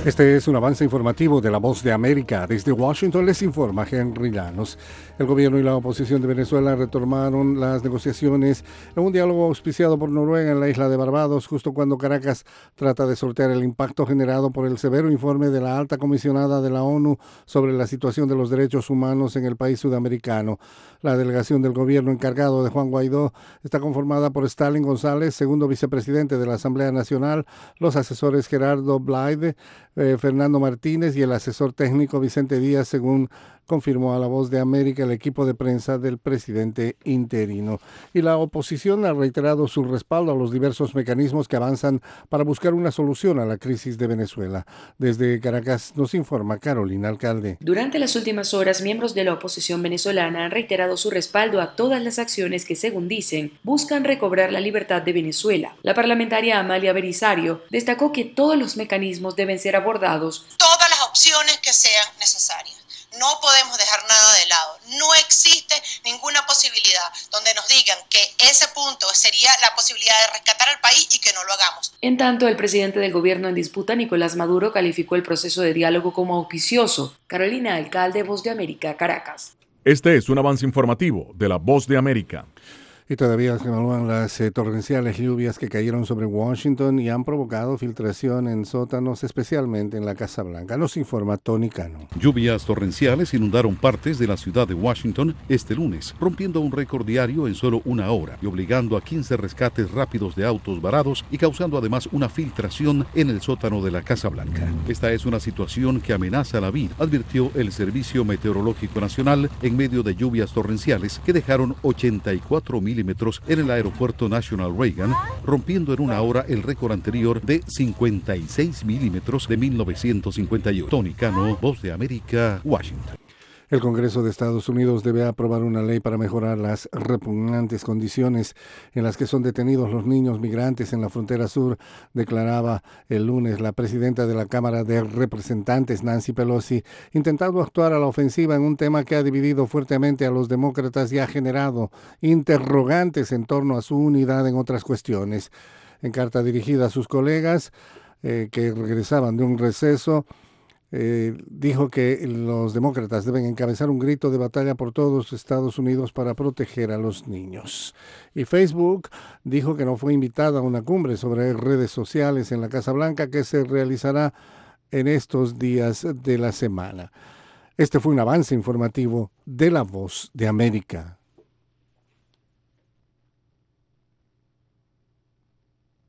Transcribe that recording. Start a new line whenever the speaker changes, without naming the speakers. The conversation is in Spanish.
Este es un avance informativo de La Voz de América. Desde Washington les informa Henry Llanos. El gobierno y la oposición de Venezuela retomaron las negociaciones en un diálogo auspiciado por Noruega en la isla de Barbados, justo cuando Caracas trata de sortear el impacto generado por el severo informe de la alta comisionada de la ONU sobre la situación de los derechos humanos en el país sudamericano. La delegación del gobierno encargado de Juan Guaidó está conformada por Stalin González, segundo vicepresidente de la Asamblea Nacional, los asesores Gerardo Blyde, Fernando Martínez y el asesor técnico Vicente Díaz, según confirmó a La Voz de América el equipo de prensa del presidente interino. Y la oposición ha reiterado su respaldo a los diversos mecanismos que avanzan para buscar una solución a la crisis de Venezuela. Desde Caracas nos informa Carolina Alcalde.
Durante las últimas horas, miembros de la oposición venezolana han reiterado su respaldo a todas las acciones que, según dicen, buscan recobrar la libertad de Venezuela. La parlamentaria Amalia Belisario destacó que todos los mecanismos deben ser abordados.
Todas las opciones que sean necesarias. No podemos dejar nada de lado. No existe ninguna posibilidad donde nos digan que ese punto sería la posibilidad de rescatar al país y que no lo hagamos.
En tanto, el presidente del gobierno en disputa, Nicolás Maduro, calificó el proceso de diálogo como auspicioso. Carolina Alcalde, Voz de América, Caracas.
Este es un avance informativo de La Voz de América.
Y todavía se evalúan las torrenciales lluvias que cayeron sobre Washington y han provocado filtración en sótanos, especialmente en la Casa Blanca. Nos informa Tony Cano.
Lluvias torrenciales inundaron partes de la ciudad de Washington este lunes, rompiendo un récord diario en solo una hora y obligando a 15 rescates rápidos de autos varados y causando además una filtración en el sótano de la Casa Blanca. Esta es una situación que amenaza la vida, advirtió el Servicio Meteorológico Nacional en medio de lluvias torrenciales que dejaron 84 milímetros en el aeropuerto National Reagan, rompiendo en una hora el récord anterior de 56 milímetros de 1958. Tony Cano, Voz de América, Washington.
El Congreso de Estados Unidos debe aprobar una ley para mejorar las repugnantes condiciones en las que son detenidos los niños migrantes en la frontera sur, declaraba el lunes la presidenta de la Cámara de Representantes, Nancy Pelosi, intentando actuar a la ofensiva en un tema que ha dividido fuertemente a los demócratas y ha generado interrogantes en torno a su unidad en otras cuestiones. En carta dirigida a sus colegas que regresaban de un receso, dijo que los demócratas deben encabezar un grito de batalla por todos Estados Unidos para proteger a los niños. Y Facebook dijo que no fue invitada a una cumbre sobre redes sociales en la Casa Blanca que se realizará en estos días de la semana. Este fue un avance informativo de La Voz de América.